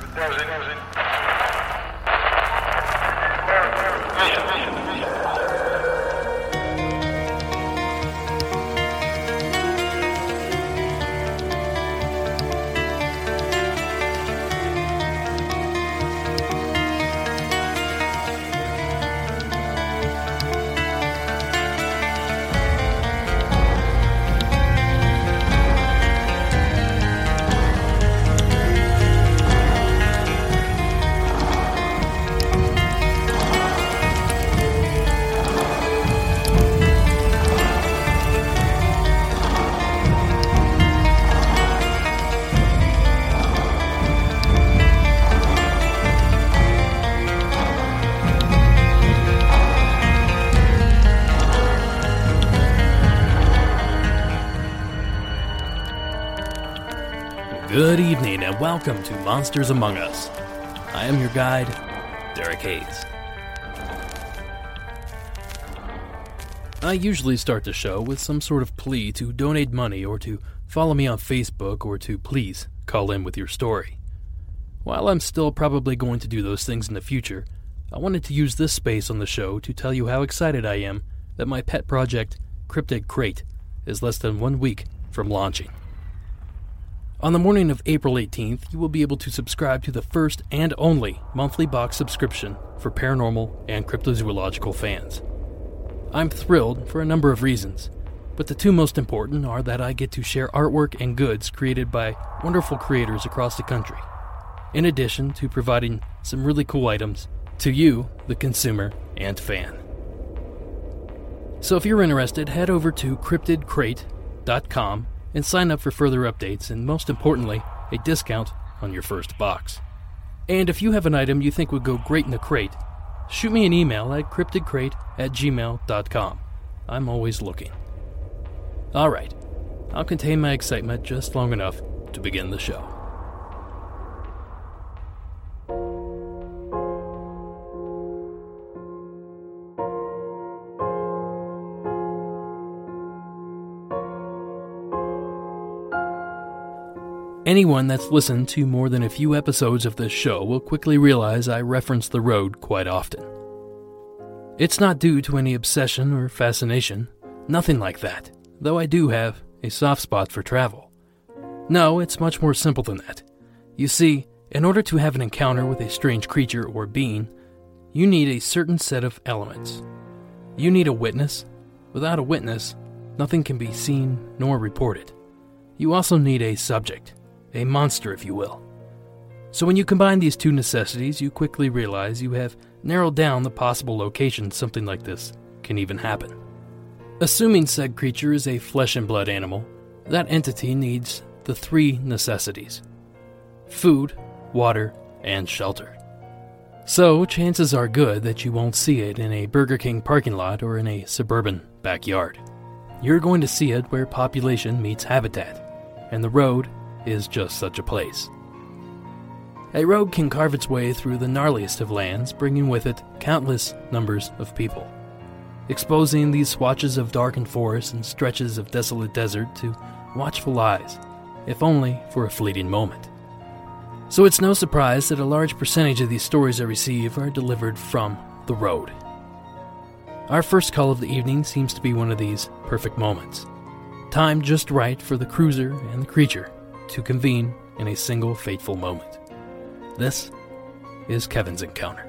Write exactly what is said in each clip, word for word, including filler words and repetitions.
Good evening and welcome to Monsters Among Us. I am your guide, Derek Hayes. I usually start the show with some sort of plea to donate money or to follow me on Facebook or to please call in with your story. While I'm still probably going to do those things in the future, I wanted to use this space on the show to tell you how excited I am that my pet project, Cryptid Crate, is less than one week from launching. On the morning of April eighteenth, you will be able to subscribe to the first and only monthly box subscription for paranormal and cryptozoological fans. I'm thrilled for a number of reasons, but the two most important are that I get to share artwork and goods created by wonderful creators across the country, in addition to providing some really cool items to you, the consumer and fan. So if you're interested, head over to cryptid crate dot com and sign up for further updates and, most importantly, a discount on your first box. And if you have an item you think would go great in a crate, shoot me an email at cryptid crate at gmail dot com. I'm always looking. Alright, I'll contain my excitement just long enough to begin the show. Anyone that's listened to more than a few episodes of this show will quickly realize I reference the road quite often. It's not due to any obsession or fascination, nothing like that, though I do have a soft spot for travel. No, it's much more simple than that. You see, in order to have an encounter with a strange creature or being, you need a certain set of elements. You need a witness. Without a witness, nothing can be seen nor reported. You also need a subject. A monster, if you will. So when you combine these two necessities, you quickly realize you have narrowed down the possible location something like this can even happen. Assuming said creature is a flesh and blood animal, that entity needs the three necessities: food, water, and shelter. So chances are good that you won't see it in a Burger King parking lot or in a suburban backyard. You're going to see it where population meets habitat, and the road is just such a place. A road can carve its way through the gnarliest of lands, bringing with it countless numbers of people, exposing these swatches of darkened forest and stretches of desolate desert to watchful eyes, if only for a fleeting moment. So it's no surprise that a large percentage of these stories I receive are delivered from the road. Our first call of the evening seems to be one of these perfect moments, timed just right for the cruiser and the creature to convene in a single fateful moment. This is Kevin's encounter.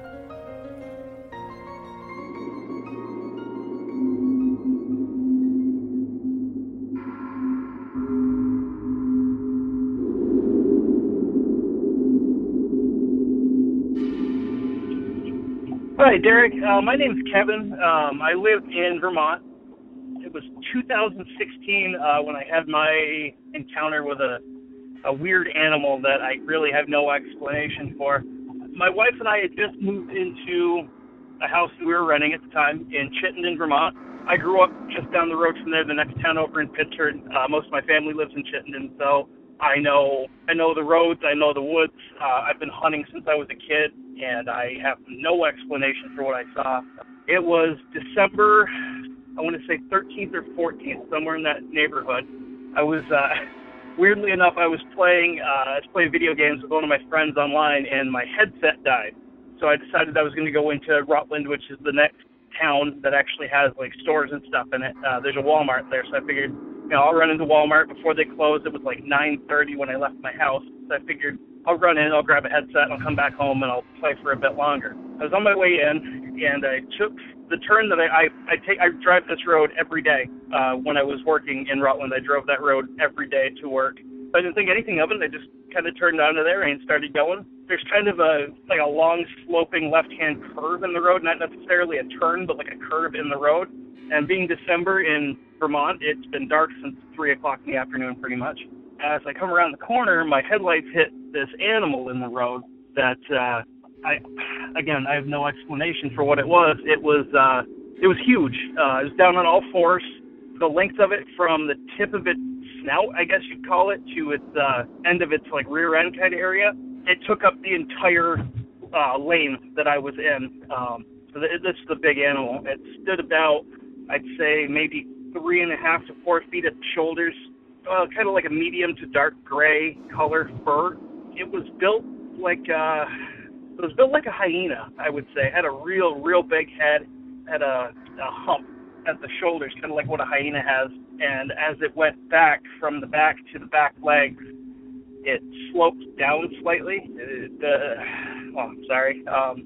Hi, Derek. Uh, my name's Kevin. Um, I live in Vermont. It was two thousand sixteen uh, when I had my encounter with a a weird animal that I really have no explanation for. My wife and I had just moved into a house we were renting at the time in Chittenden, Vermont. I grew up just down the road from there, the next town over in Pittsford. Uh, most of my family lives in Chittenden, so I know I know the roads, I know the woods. Uh, I've been hunting since I was a kid, and I have no explanation for what I saw. It was December, I want to say thirteenth or fourteenth, somewhere in that neighborhood. I was uh, weirdly enough, I was playing, uh, I was playing video games with one of my friends online, and my headset died. So I decided I was going to go into Rutland, which is the next town that actually has like stores and stuff in it. Uh, there's a Walmart there, so I figured, you know, I'll run into Walmart before they close. It was like nine thirty when I left my house, so I figured I'll run in, I'll grab a headset, and I'll come back home, and I'll play for a bit longer. I was on my way in, and I took the turn that I, I, I take. I drive this road every day. Uh, when I was working in Rutland, I drove that road every day to work. I didn't think anything of it. I just kind of turned onto there and started going. There's kind of a like a long sloping left-hand curve in the road, not necessarily a turn, but like a curve in the road. And being December in Vermont, it's been dark since three o'clock in the afternoon, pretty much. As I come around the corner, my headlights hit this animal in the road that uh, I, again, I have no explanation for what it was. It was uh, it was huge. Uh, it was down on all fours. The length of it from the tip of its snout, I guess you'd call it, to its uh, end of its like rear end kind of area, it took up the entire uh, lane that I was in. Um, so this is the big animal. It stood about, I'd say, maybe three and a half to four feet at the shoulders, uh, kind of like a medium to dark gray color fur. It was built like uh, it was built like a hyena, I would say. It had a real, real big head, had a, a hump at the shoulders, kind of like what a hyena has. And as it went back from the back to the back legs, it sloped down slightly. The, oh, I'm sorry. Um,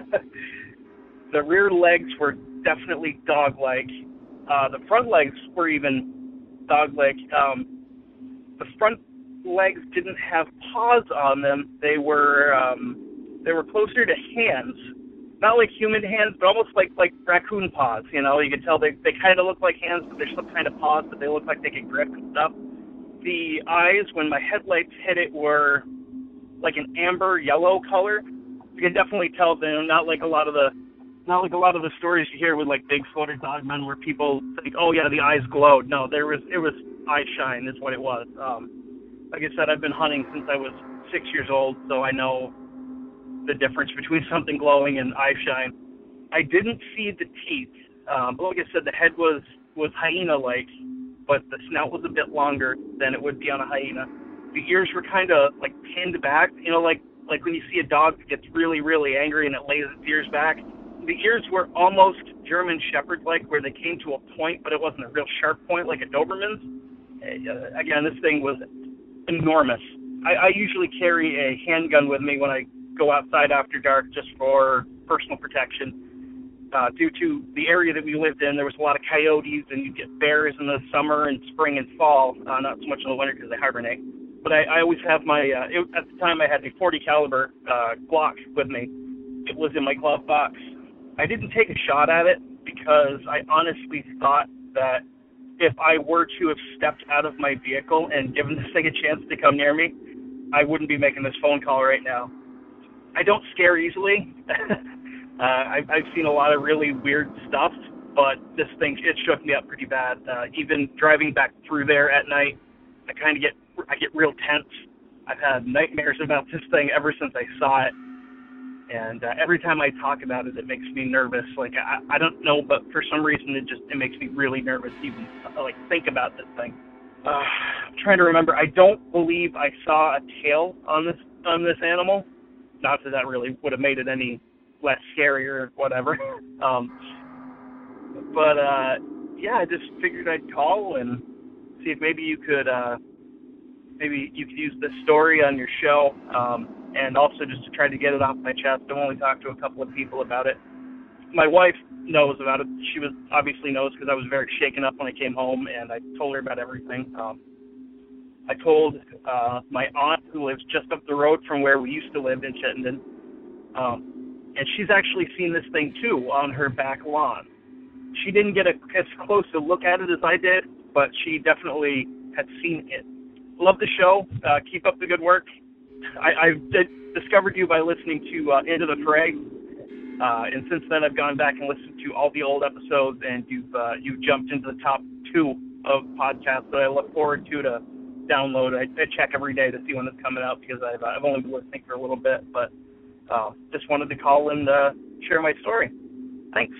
the rear legs were definitely dog-like. Uh, the front legs were even dog-like. Um, the front legs didn't have paws on them. They were um, they were closer to hands. Not like human hands, but almost like, like raccoon paws, you know? You can tell they, they kind of look like hands, but there's some kind of paws that they look like they can grip and stuff. The eyes, when my headlights hit it, were like an amber yellow color. You can definitely tell they're not like a lot of the, not like a lot of the stories you hear with like big slaughter dog men where people think, oh yeah, the eyes glowed. No, there was, it was eye shine is what it was. Um, like I said, I've been hunting since I was six years old, so I know the difference between something glowing and eye shine. I didn't see the teeth, um, but like I said, the head was, was hyena-like, but the snout was a bit longer than it would be on a hyena. The ears were kind of like pinned back, you know, like like when you see a dog that gets really, really angry and it lays its ears back. The ears were almost German Shepherd-like, where they came to a point, but it wasn't a real sharp point like a Doberman's. Uh, again, this thing was enormous. I, I usually carry a handgun with me when I go outside after dark just for personal protection. Uh, due to the area that we lived in, there was a lot of coyotes, and you get bears in the summer and spring and fall, uh, not so much in the winter because they hibernate. But I, I always have my, uh, it, at the time I had a forty caliber uh, Glock with me. It was in my glove box. I didn't take a shot at it because I honestly thought that if I were to have stepped out of my vehicle and given this thing a chance to come near me, I wouldn't be making this phone call right now. I don't scare easily. uh, I've, I've seen a lot of really weird stuff, but this thing, it shook me up pretty bad. Uh, even driving back through there at night, I kind of get, I get real tense. I've had nightmares about this thing ever since I saw it. And uh, every time I talk about it, it makes me nervous. Like, I, I don't know, but for some reason, it just, it makes me really nervous to even, uh, like, think about this thing. Uh, I'm trying to remember. I don't believe I saw a tail on this, on this animal. Not that that really would have made it any less scary or whatever. um, but, uh, yeah, I just figured I'd call and see if maybe you could, uh, maybe you could use this story on your show, um, and also just to try to get it off my chest. I've only talked to a couple of people about it. My wife knows about it. She was obviously knows because I was very shaken up when I came home, and I told her about everything. Um, I told uh, my aunt, who lives just up the road from where we used to live in Chittenden, um, and she's actually seen this thing, too, on her back lawn. She didn't get a, as close a look at it as I did, but she definitely had seen it. Love the show. Uh, keep up the good work. I, I did, discovered you by listening to uh, Into the Fray, uh, and since then I've gone back and listened to all the old episodes, and you've uh, you've jumped into the top two of podcasts that I look forward to to download. I, I check every day to see when it's coming out because I've, I've only been listening for a little bit, but uh, just wanted to call and uh, share my story. Thanks.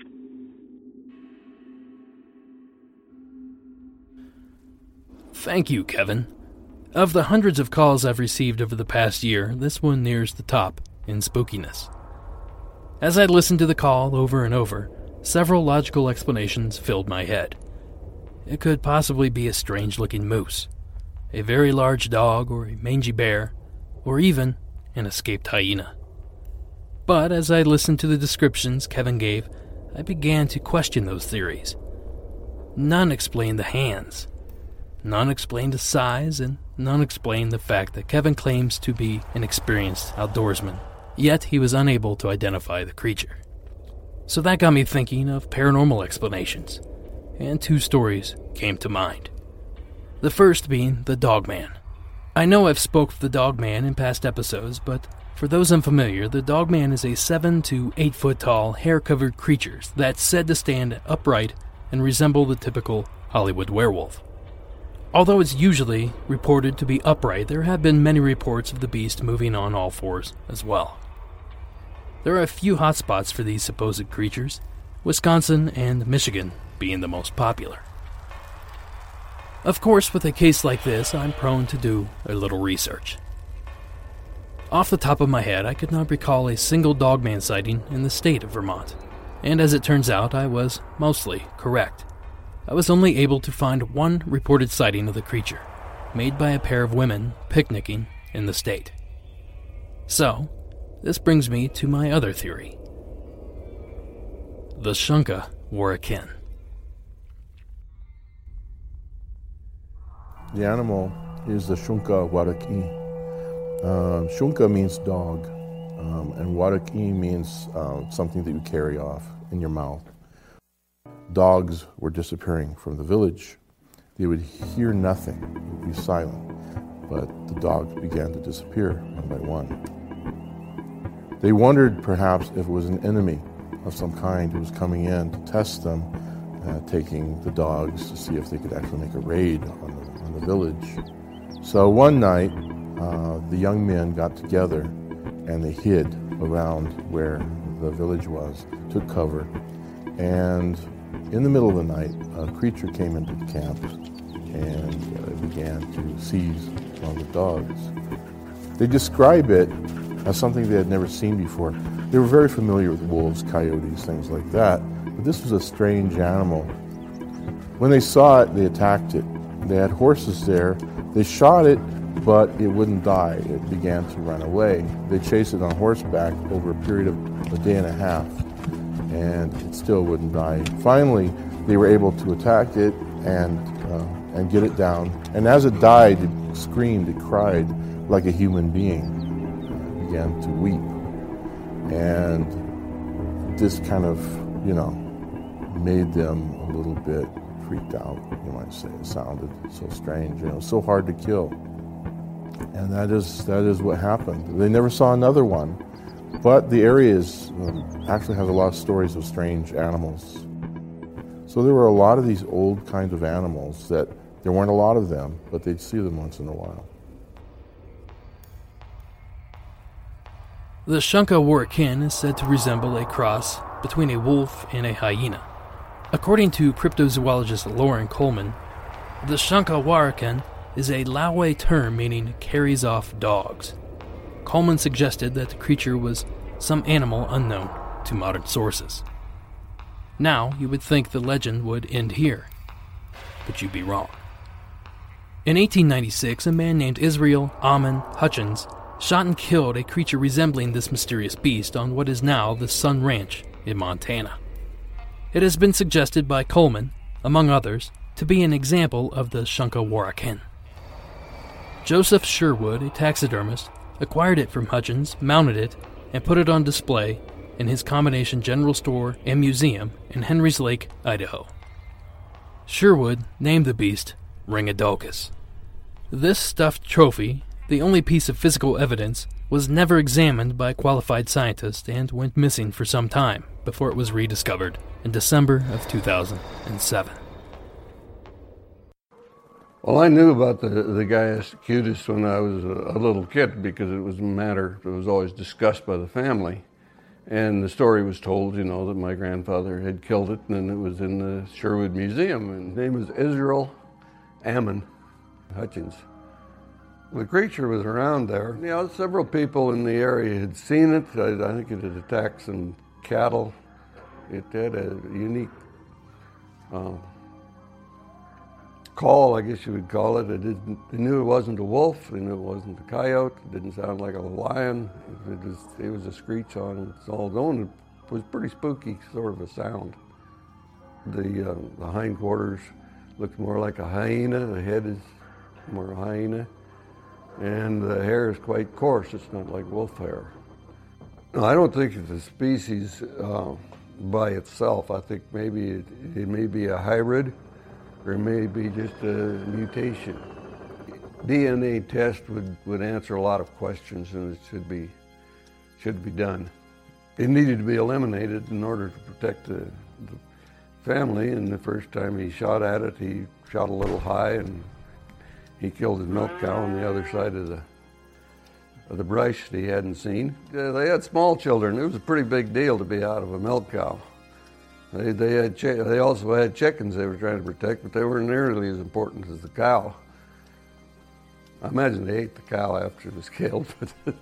Thank you, Kevin. Of the hundreds of calls I've received over the past year, this one nears the top in spookiness. As I listened to the call over and over, several logical explanations filled my head. It could possibly be a strange-looking moose, a very large dog or a mangy bear, or even an escaped hyena. But as I listened to the descriptions Kevin gave, I began to question those theories. None explained the hands. None explained the size, and none explained the fact that Kevin claims to be an experienced outdoorsman, yet he was unable to identify the creature. So that got me thinking of paranormal explanations, and two stories came to mind. The first being the Dogman. I know I've spoke of the Dogman in past episodes, but for those unfamiliar, the Dogman is a seven to eight foot tall, hair-covered creature that's said to stand upright and resemble the typical Hollywood werewolf. Although it's usually reported to be upright, there have been many reports of the beast moving on all fours as well. There are a few hotspots for these supposed creatures, Wisconsin and Michigan being the most popular. Of course, with a case like this, I'm prone to do a little research. Off the top of my head, I could not recall a single Dogman sighting in the state of Vermont, and as it turns out, I was mostly correct. I was only able to find one reported sighting of the creature, made by a pair of women picnicking in the state. So, this brings me to my other theory. The Shunka Warakin. The animal is the Shunka Warakin. Uh, Shunka means dog, um, and Warakin means uh, something that you carry off in your mouth. Dogs were disappearing from the village. They would hear nothing, would be silent, but the dogs began to disappear one by one. They wondered perhaps if it was an enemy of some kind who was coming in to test them, uh, taking the dogs to see if they could actually make a raid on the, on the village. So one night, uh, the young men got together and they hid around where the village was, took cover, and in the middle of the night, a creature came into the camp and uh, began to seize one of the dogs. They describe it as something they had never seen before. They were very familiar with wolves, coyotes, things like that, but this was a strange animal. When they saw it, they attacked it. They had horses there. They shot it, but it wouldn't die. It began to run away. They chased it on horseback over a period of a day and a half, and it still wouldn't die. Finally, they were able to attack it and uh, and get it down. And as it died, it screamed, it cried like a human being. It began to weep. And this kind of, you know, made them a little bit freaked out, you might say. It sounded so strange, you know, so hard to kill. And that is that is what happened. They never saw another one. But the area is, um, actually has a lot of stories of strange animals. So there were a lot of these old kinds of animals that there weren't a lot of them, but they'd see them once in a while. The Shunka Warakin is said to resemble a cross between a wolf and a hyena. According to cryptozoologist Lauren Coleman, the Shunka Warakin is a Lawe term meaning carries off dogs. Coleman suggested that the creature was some animal unknown to modern sources. Now, you would think the legend would end here, but you'd be wrong. In eighteen ninety-six, a man named Israel Amon Hutchins shot and killed a creature resembling this mysterious beast on what is now the Sun Ranch in Montana. It has been suggested by Coleman, among others, to be an example of the Shunka Warakin. Joseph Sherwood, a taxidermist, acquired it from Hutchins, mounted it, and put it on display in his combination general store and museum in Henry's Lake, Idaho. Sherwood named the beast Ringadokus. This stuffed trophy, the only piece of physical evidence, was never examined by a qualified scientist and went missing for some time before it was rediscovered in December of two thousand seven. Well, I knew about the, the Gaius acutus when I was a, a little kid because it was a matter that was always discussed by the family. And the story was told, you know, that my grandfather had killed it, and it was in the Sherwood Museum. And his name was Israel Amon Hutchins. The creature was around there. You know, several people in the area had seen it. I, I think it had attacked some cattle. It had a unique uh, call, I guess you would call it. It didn't, they knew it wasn't a wolf. They knew it wasn't a coyote. It didn't sound like a lion. It, it, was, it was a screech on its own. It was pretty spooky sort of a sound. The, uh, the hindquarters looked more like a hyena. The head is more hyena. And the hair is quite coarse. It's not like wolf hair. No, I don't think it's a species uh, by itself. I think maybe it, it may be a hybrid, or it may be just a mutation. D N A test would, would answer a lot of questions, and it should be should be done. It needed to be eliminated in order to protect the, the family. And the first time he shot at it, he shot a little high, and he killed his milk cow on the other side of the of the brush that he hadn't seen. Uh, they had small children. It was a pretty big deal to be out of a milk cow. They they had chi- they also had chickens they were trying to protect, but they weren't nearly as important as the cow. I imagine they ate the cow after it was killed, but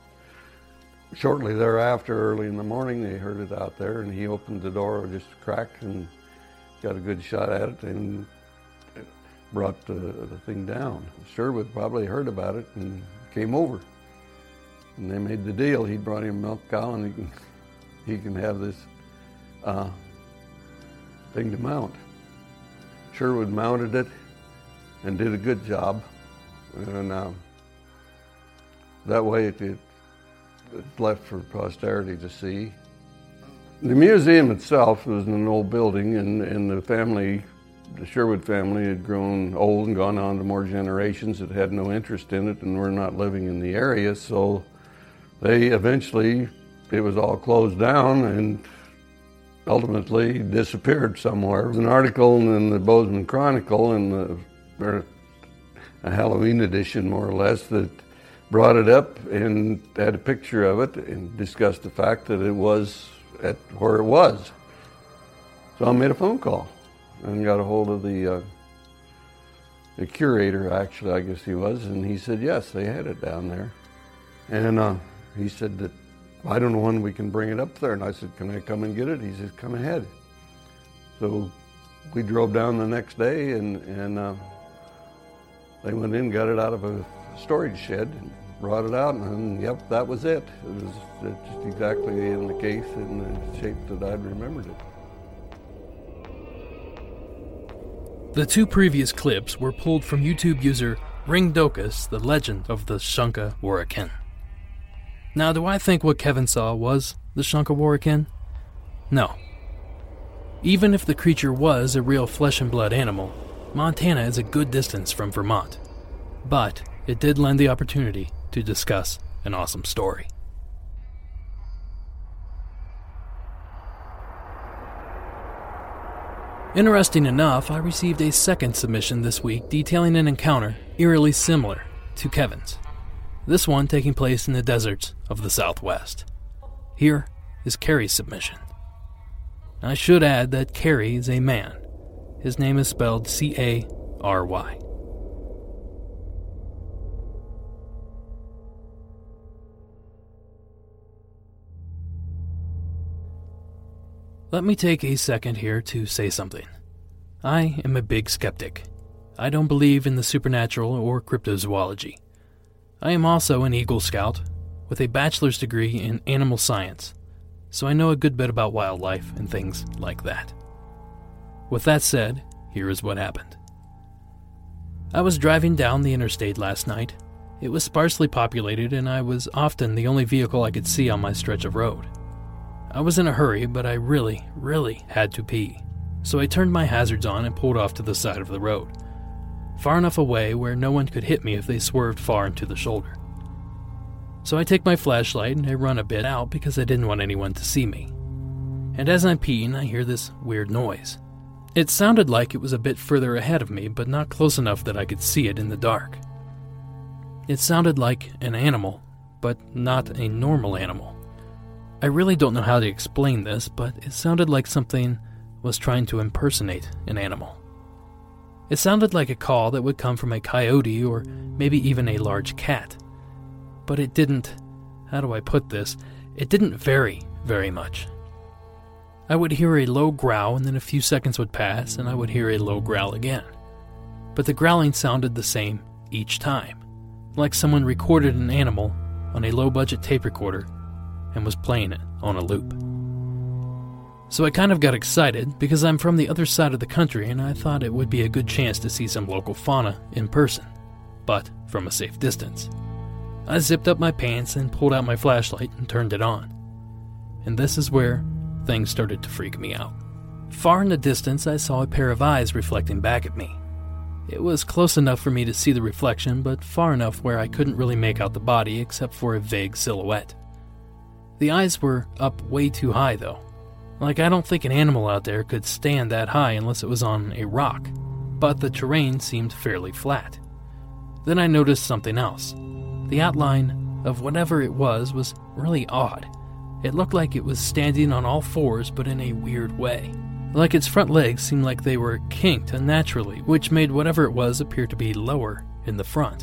shortly thereafter, early in the morning, they heard it out there, and he opened the door just a crack and got a good shot at it and brought the, the thing down. Sherwood probably heard about it and came over. And they made the deal. He brought him a milk cow, and he can, he can have this uh, thing to mount. Sherwood mounted it and did a good job. And uh, that way it, it, it's left for posterity to see. The museum itself was in an old building, and, and the family, the Sherwood family, had grown old and gone on to more generations that had no interest in it and were not living in the area. So they eventually, it was all closed down and ultimately disappeared somewhere. There was an article in the Bozeman Chronicle, in the, a Halloween edition more or less, that brought it up and had a picture of it and discussed the fact that it was at where it was. So I made a phone call and got a hold of the uh, the curator, actually, I guess he was, and he said, yes, they had it down there. And uh, he said that, I don't know when we can bring it up there. And I said, can I come and get it? He said, come ahead. So we drove down the next day, and, and uh, they went in, got it out of a storage shed, and brought it out, and yep, that was it. It was just exactly in the case, in the shape that I'd remembered it. The two previous clips were pulled from YouTube user Ringdokus, the legend of the Shunka Warakin. Now, do I think what Kevin saw was the Shunka Warakin? No. Even if the creature was a real flesh and blood animal, Montana is a good distance from Vermont. But it did lend the opportunity to discuss an awesome story. Interesting enough, I received a second submission this week detailing an encounter eerily similar to Kevin's. This one taking place in the deserts of the Southwest. Here is Carrie's submission. I should add that Carrie is a man. His name is spelled C A R Y. Let me take a second here to say something. I am a big skeptic. I don't believe in the supernatural or cryptozoology. I am also an Eagle Scout with a bachelor's degree in animal science, so I know a good bit about wildlife and things like that. With that said, here is what happened. I was driving down the interstate last night. It was sparsely populated, and I was often the only vehicle I could see on my stretch of road. I was in a hurry, but I really, really had to pee, so I turned my hazards on and pulled off to the side of the road, far enough away where no one could hit me if they swerved far into the shoulder. So I take my flashlight and I run a bit out because I didn't want anyone to see me. And as I'm peeing, I hear this weird noise. It sounded like it was a bit further ahead of me, but not close enough that I could see it in the dark. It sounded like an animal, but not a normal animal. I really don't know how to explain this, but it sounded like something was trying to impersonate an animal. It sounded like a call that would come from a coyote or maybe even a large cat. But it didn't, how do I put this, it didn't vary very much. I would hear a low growl and then a few seconds would pass and I would hear a low growl again. But the growling sounded the same each time, like someone recorded an animal on a low-budget tape recorder and was playing it on a loop. So I kind of got excited because I'm from the other side of the country and I thought it would be a good chance to see some local fauna in person, but from a safe distance. I zipped up my pants and pulled out my flashlight and turned it on. And this is where things started to freak me out. Far in the distance, I saw a pair of eyes reflecting back at me. It was close enough for me to see the reflection, but far enough where I couldn't really make out the body except for a vague silhouette. The eyes were up way too high, though. Like, I don't think an animal out there could stand that high unless it was on a rock, but the terrain seemed fairly flat. Then I noticed something else. The outline of whatever it was was really odd. It looked like it was standing on all fours, but in a weird way. Like its front legs seemed like they were kinked unnaturally, which made whatever it was appear to be lower in the front.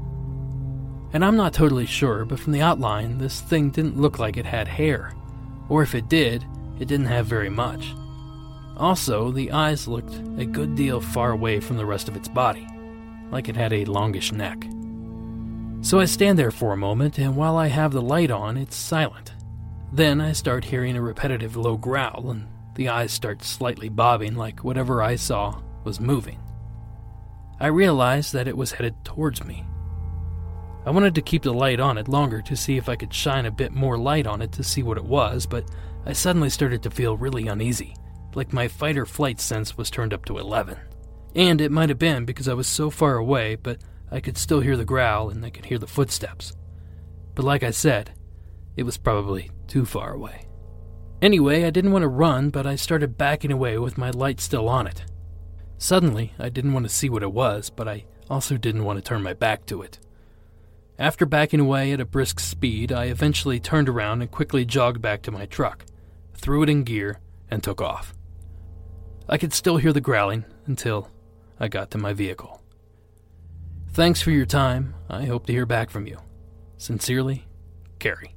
And I'm not totally sure, but from the outline, this thing didn't look like it had hair. Or if it did, it didn't have very much. Also, the eyes looked a good deal far away from the rest of its body, like it had a longish neck. So I stand there for a moment, and while I have the light on, it's silent. Then I start hearing a repetitive low growl, and the eyes start slightly bobbing like whatever I saw was moving. I realized that it was headed towards me. I wanted to keep the light on it longer to see if I could shine a bit more light on it to see what it was, but I suddenly started to feel really uneasy, like my fight or flight sense was turned up to eleven. And it might have been because I was so far away, but I could still hear the growl and I could hear the footsteps. But like I said, it was probably too far away. Anyway, I didn't want to run, but I started backing away with my light still on it. Suddenly, I didn't want to see what it was, but I also didn't want to turn my back to it. After backing away at a brisk speed, I eventually turned around and quickly jogged back to my truck, threw it in gear, and took off. I could still hear the growling until I got to my vehicle. Thanks for your time. I hope to hear back from you. Sincerely, Carrie.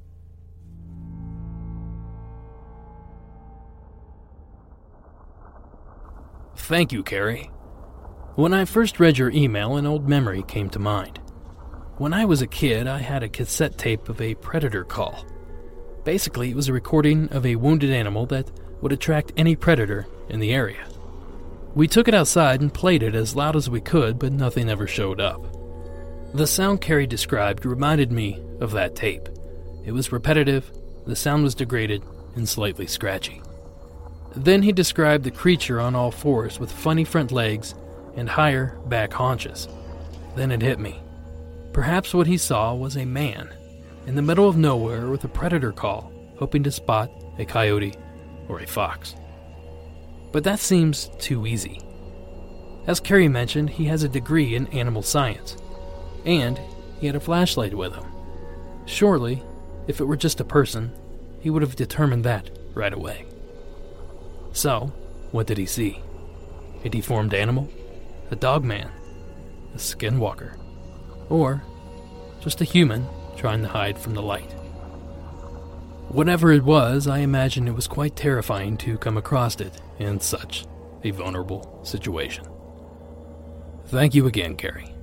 Thank you, Carrie. When I first read your email, an old memory came to mind. When I was a kid, I had a cassette tape of a predator call. Basically, it was a recording of a wounded animal that would attract any predator in the area. We took it outside and played it as loud as we could, but nothing ever showed up. The sound Carrie described reminded me of that tape. It was repetitive, the sound was degraded, and slightly scratchy. Then he described the creature on all fours with funny front legs and higher back haunches. Then it hit me. Perhaps what he saw was a man in the middle of nowhere with a predator call, hoping to spot a coyote or a fox. But that seems too easy. As Carrie mentioned, he has a degree in animal science, and he had a flashlight with him. Surely, if it were just a person, he would have determined that right away. So, what did he see? A deformed animal? A dog man? A skinwalker? Or just a human trying to hide from the light? Whatever it was, I imagine it was quite terrifying to come across it in such a vulnerable situation. Thank you again, Carrie.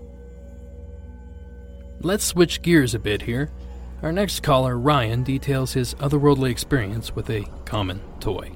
Let's switch gears a bit here. Our next caller, Ryan, details his otherworldly experience with a common toy.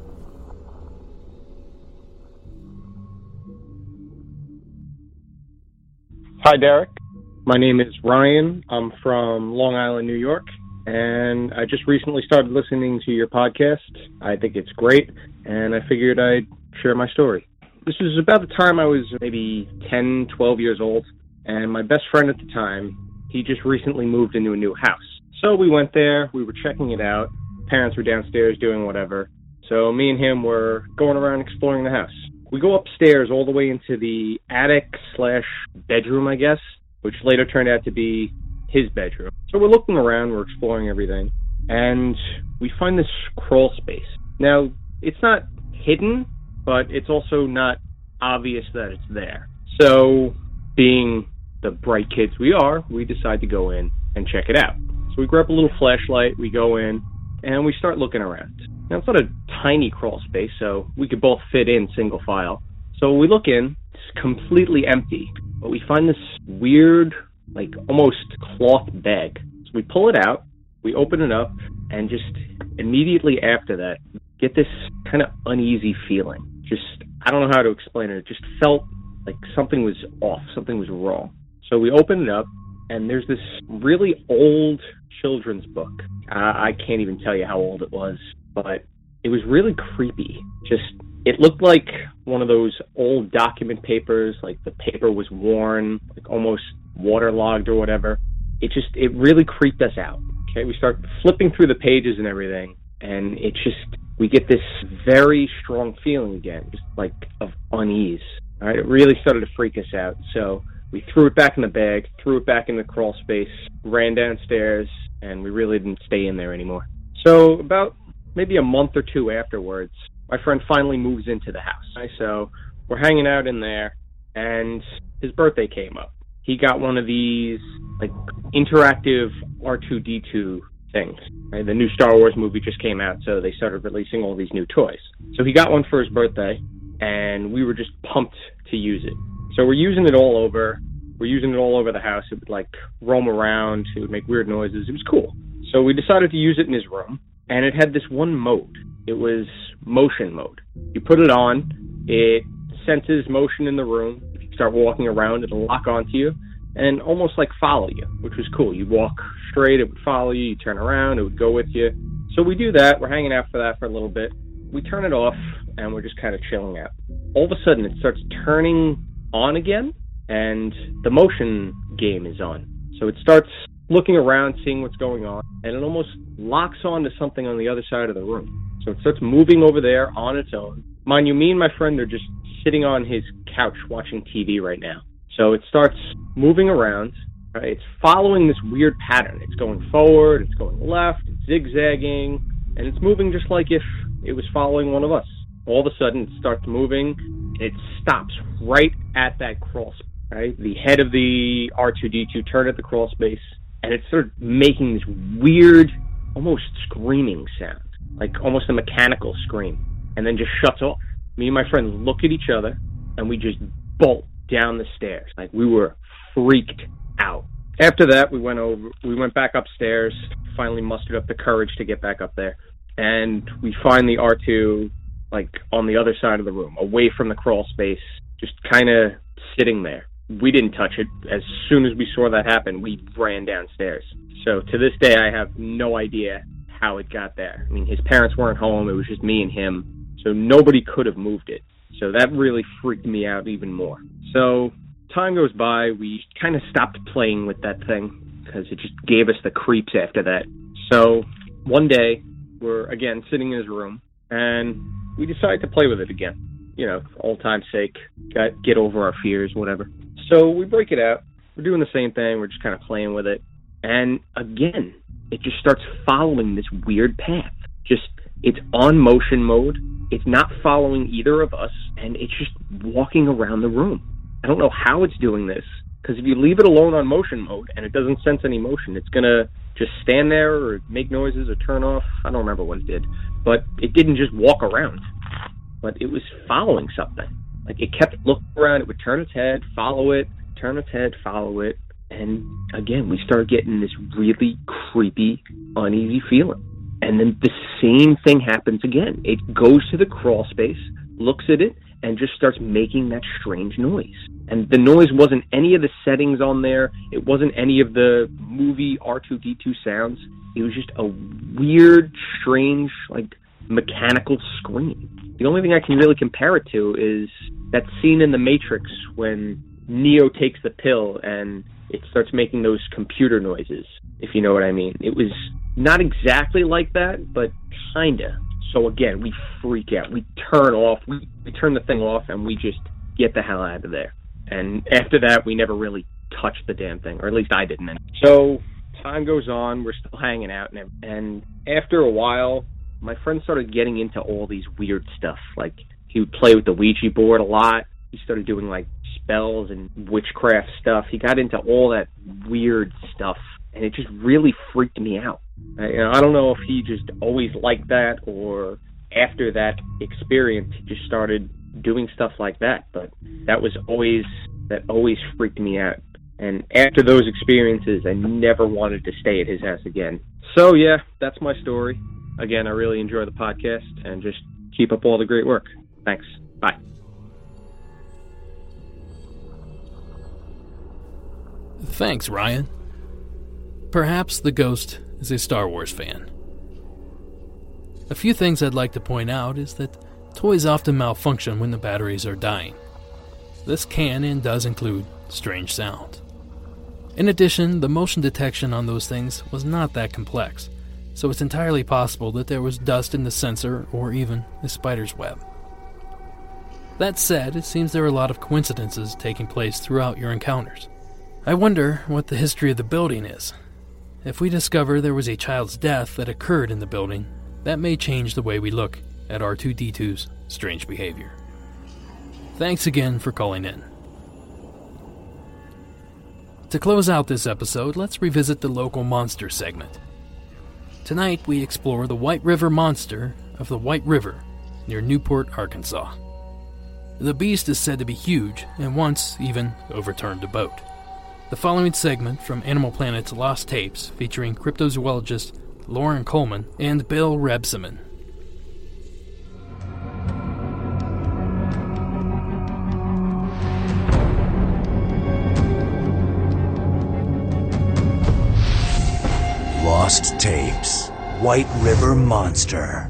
Hi, Derek. My name is Ryan. I'm from Long Island, New York, and I just recently started listening to your podcast. I think it's great, and I figured I'd share my story. This was about the time I was maybe ten, twelve years old, and my best friend at the time, he just recently moved into a new house. So we went there, we were checking it out. Parents were downstairs doing whatever. So me and him were going around exploring the house. We go upstairs all the way into the attic slash bedroom, I guess, which later turned out to be his bedroom. So we're looking around, we're exploring everything, and we find this crawl space. Now, it's not hidden, but it's also not obvious that it's there. So, being the bright kids we are, we decide to go in and check it out. So we grab a little flashlight, we go in, and we start looking around. Now, it's not a tiny crawl space, so we could both fit in single file. So we look in, it's completely empty, but we find this weird, like, almost cloth bag. So we pull it out, we open it up, and just immediately after that, get this kind of uneasy feeling. Just, I don't know how to explain it. It just felt like something was off, something was wrong. So we open it up, and there's this really old children's book. Uh, I can't even tell you how old it was, but it was really creepy. Just, it looked like one of those old document papers, like the paper was worn, like almost waterlogged or whatever. It just, it really creeped us out. Okay, we start flipping through the pages and everything, and it just, we get this very strong feeling again, just like of unease. All right, it really started to freak us out. So we threw it back in the bag, threw it back in the crawl space, ran downstairs, and we really didn't stay in there anymore. So about maybe a month or two afterwards, my friend finally moves into the house. Right? So we're hanging out in there, and his birthday came up. He got one of these like interactive R two D two things. Right? The new Star Wars movie just came out, so they started releasing all these new toys. So he got one for his birthday, and we were just pumped to use it. So we're using it all over. We're using it all over the house. It would like roam around. It would make weird noises. It was cool. So we decided to use it in his room, and it had this one mode. It was motion mode. You put it on, it senses motion in the room. If you start walking around, it'll lock onto you and almost like follow you, which was cool. You walk straight, it would follow you. You turn around, it would go with you. So we do that. We're hanging out for that for a little bit. We turn it off, and we're just kind of chilling out. All of a sudden, it starts turning on again, and the motion game is on. So it starts looking around, seeing what's going on, and it almost locks onto something on the other side of the room. So it starts moving over there on its own. Mind you, me and my friend are just sitting on his couch watching T V right now. So it starts moving around. Right? It's following this weird pattern. It's going forward, it's going left, it's zigzagging, and it's moving just like if it was following one of us. All of a sudden, it starts moving. It stops right at that crawl space. Right? The head of the R two D two turned at the crawl space, and it started making this weird, almost screaming sound, like almost a mechanical scream, and then just shuts off. Me and my friend look at each other, and we just bolt down the stairs. Like, we were freaked out. After that, we went over, we went back upstairs, finally mustered up the courage to get back up there, and we find the R two, like, on the other side of the room, away from the crawl space, just kind of sitting there. We didn't touch it. As soon as we saw that happen, we ran downstairs. So to this day, I have no idea how it got there. I mean, his parents weren't home. It was just me and him. So nobody could have moved it. So that really freaked me out even more. So time goes by. We kind of stopped playing with that thing because it just gave us the creeps after that. So one day, we're, again, sitting in his room, and we decided to play with it again. You know, old time's sake, got, get over our fears, whatever. So we break it out. We're doing the same thing. We're just kind of playing with it. And again, it just starts following this weird path. Just, it's on motion mode. It's not following either of us. And it's just walking around the room. I don't know how it's doing this. Because if you leave it alone on motion mode and it doesn't sense any motion, it's going to just stand there or make noises or turn off. I don't remember what it did. But it didn't just walk around. But it was following something. Like, it kept looking around. It would turn its head, follow it, turn its head, follow it. And again, we started getting this really creepy, uneasy feeling. And then the same thing happens again. It goes to the crawl space, looks at it, and just starts making that strange noise. And the noise wasn't any of the settings on there. It wasn't any of the movie R two D two sounds. It was just a weird, strange, like, mechanical scream. The only thing I can really compare it to is that scene in The Matrix when Neo takes the pill and it starts making those computer noises, if you know what I mean. It was not exactly like that, but kinda. So again, we freak out. We turn off. We, we turn the thing off, and we just get the hell out of there. And after that, we never really touched the damn thing, or at least I didn't. So time goes on. We're still hanging out, and, and after a while, my friend started getting into all these weird stuff. Like, he would play with the Ouija board a lot. He started doing like spells and witchcraft stuff. He got into all that weird stuff, and it just really freaked me out. I, you know, I don't know if he just always liked that, or after that experience he just started doing stuff like that. But that was always that always freaked me out. And after those experiences, I never wanted to stay at his house again. So yeah, that's my story. Again, I really enjoy the podcast, and just keep up all the great work. Thanks. Bye. Thanks, Ryan. Perhaps the ghost is a Star Wars fan. A few things I'd like to point out is that toys often malfunction when the batteries are dying. This can and does include strange sounds. In addition, the motion detection on those things was not that complex, so it's entirely possible that there was dust in the sensor or even a spider's web. That said, it seems there are a lot of coincidences taking place throughout your encounters. I wonder what the history of the building is. If we discover there was a child's death that occurred in the building, that may change the way we look at R two D two's strange behavior. Thanks again for calling in. To close out this episode, let's revisit the local monster segment. Tonight we explore the White River monster of the White River near Newport, Arkansas. The beast is said to be huge and once even overturned a boat. The following segment from Animal Planet's Lost Tapes featuring cryptozoologist Lauren Coleman and Bill Rebsamen. Lost Tapes, White River Monster.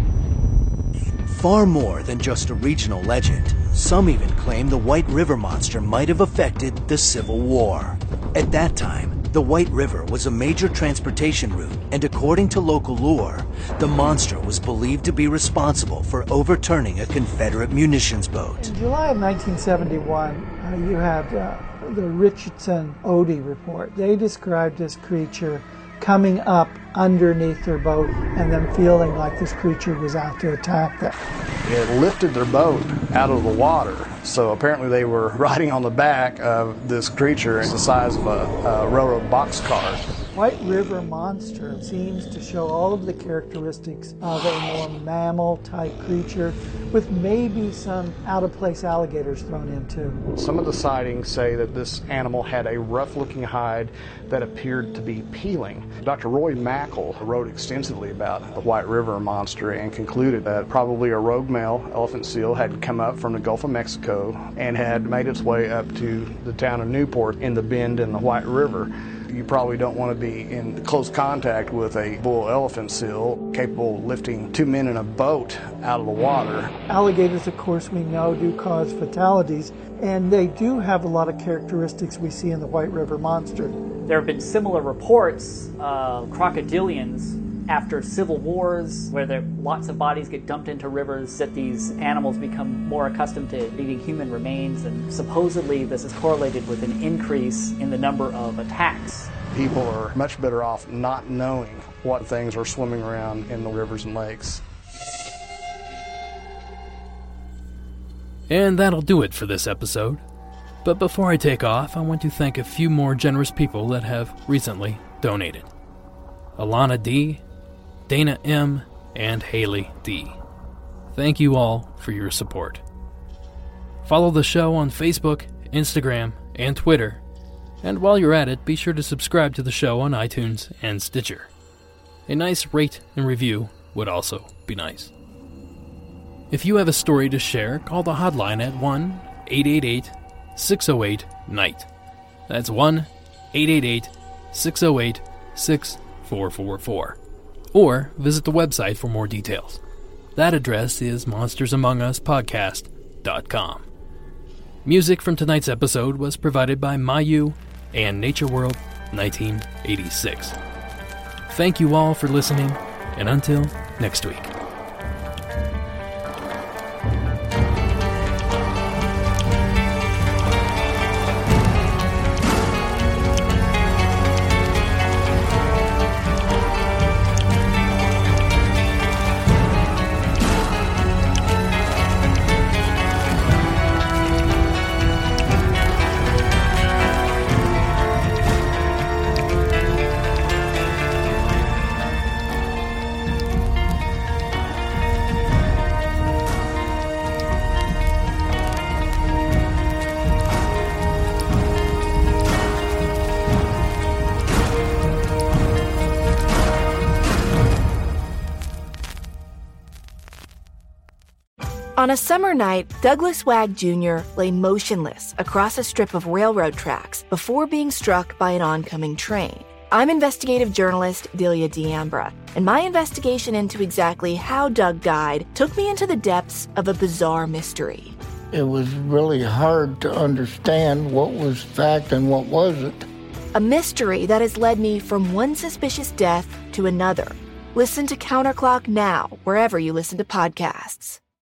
Far more than just a regional legend, some even claim the White River Monster might have affected the Civil War. At that time, the White River was a major transportation route, and according to local lore, the monster was believed to be responsible for overturning a Confederate munitions boat. In July of nineteen seventy-one, uh, you had uh, the Richardson Odie report. They described this creature coming up underneath their boat and then feeling like this creature was out to attack them. It lifted their boat out of the water, so apparently they were riding on the back of this creature. It's the size of a, a railroad boxcar. White River Monster seems to show all of the characteristics of a more mammal-type creature, with maybe some out-of-place alligators thrown in too. Some of the sightings say that this animal had a rough-looking hide that appeared to be peeling. Doctor Roy Mackle wrote extensively about the White River Monster and concluded that probably a rogue male elephant seal had come up from the Gulf of Mexico and had made its way up to the town of Newport in the bend in the White River. You probably don't want to be in close contact with a bull elephant seal capable of lifting two men in a boat out of the water. Alligators, of course, we know do cause fatalities, and they do have a lot of characteristics we see in the White River Monster. There have been similar reports of crocodilians after civil wars, where there, lots of bodies get dumped into rivers, that these animals become more accustomed to eating human remains, and supposedly this is correlated with an increase in the number of attacks. People are much better off not knowing what things are swimming around in the rivers and lakes. And that'll do it for this episode. But before I take off, I want to thank a few more generous people that have recently donated. Alana D., Dana M., and Haley D. Thank you all for your support. Follow the show on Facebook, Instagram, and Twitter. And while you're at it, be sure to subscribe to the show on iTunes and Stitcher. A nice rate and review would also be nice. If you have a story to share, call the hotline at one eight eight eight, six oh eight, N I G H T. That's one eight eight eight, six oh eight, six four four four. Or visit the website for more details. That address is monsters among us podcast dot com. Music from tonight's episode was provided by Mayu and Nature World nineteen eighty-six. Thank you all for listening, and until next week. On a summer night, Douglas Wag Junior lay motionless across a strip of railroad tracks before being struck by an oncoming train. I'm investigative journalist Delia D'Ambra, and my investigation into exactly how Doug died took me into the depths of a bizarre mystery. It was really hard to understand what was fact and what wasn't. A mystery that has led me from one suspicious death to another. Listen to Counterclock now, wherever you listen to podcasts.